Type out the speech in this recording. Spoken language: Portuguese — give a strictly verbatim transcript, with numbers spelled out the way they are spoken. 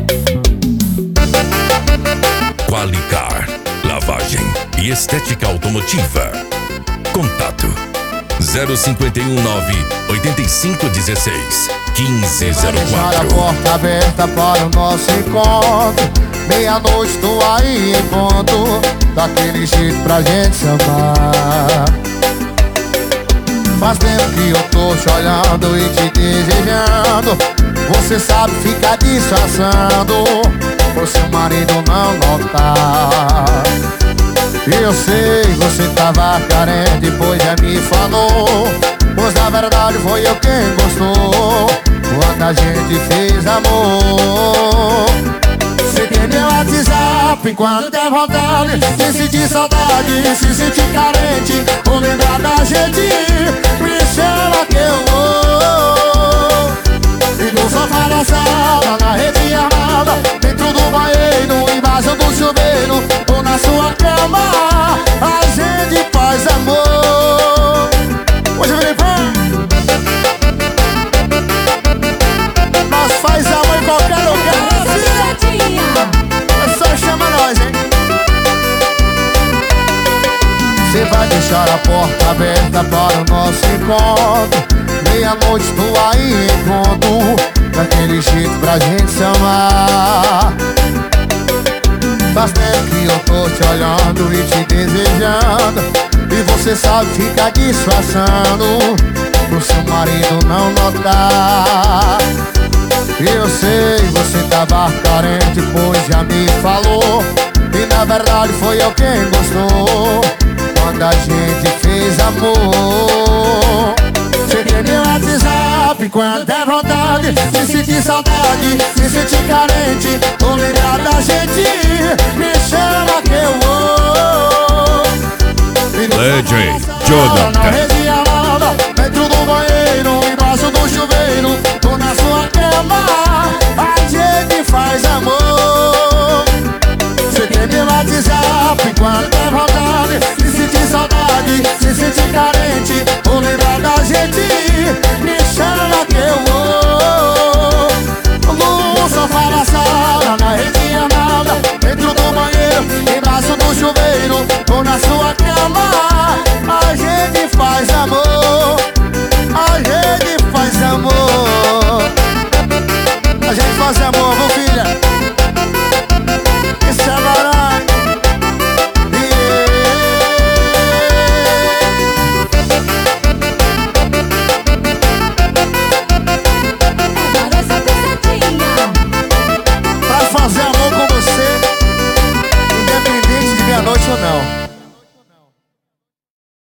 Qualicar, lavagem e estética automotiva. Contato zero cinco um nove, oito cinco um seis, um cinco zero Deixar a quatro. porta aberta para o nosso encontro. Meia-noite tô aí em ponto, daquele jeito pra gente se amar. Faz tempo que eu tô te olhando e te desejando. Você sabe ficar disfarçando, por seu marido não notar. Eu sei, você tava carente, pois já me falou. Pois na verdade foi eu quem gostou, quando a gente fez amor. Você tem meu WhatsApp quando der vontade, se sentir saudade, se sentir carente, ou lembrar da gente, me chama que eu vou. E no sofá da sala, na rede armada, dentro do banheiro, embaixo do chuveiro, ou na sua cama, a gente faz amor. Hoje eu virei fã. Nós faz amor em qualquer lugar. É só chamar nós, hein? Você vai deixar a porta aberta para o nosso encontro. Meia-noite tô aí em ponto, daquele jeito pra gente se amar. Faz tempo que eu tô te olhando e te desejando, e você sabe ficar disfarçando, pro seu marido não notar. Eu sei, você tava carente, pois já me falou. E na verdade foi eu quem gostou, quando a gente fez amor. Você tem meu WhatsApp quando der vontade, se sentir saudade, se sentir carente, ou lembrar da gente, me chama que eu vou. Legend Jonathan. Na rede armada, dentro do banheiro, embaixo do chuveiro, ou na sua cama, a gente faz amor. Você tem meu WhatsApp quando der vontade, se sentir saudade, se sentir carente, ou lembrar da gente, me chama que eu vou. No sofá da sala, na rede armada, dentro do banheiro, embaixo do chuveiro, ou na sua cama, a gente faz amor. A gente faz amor. A gente faz amor, viu, filha?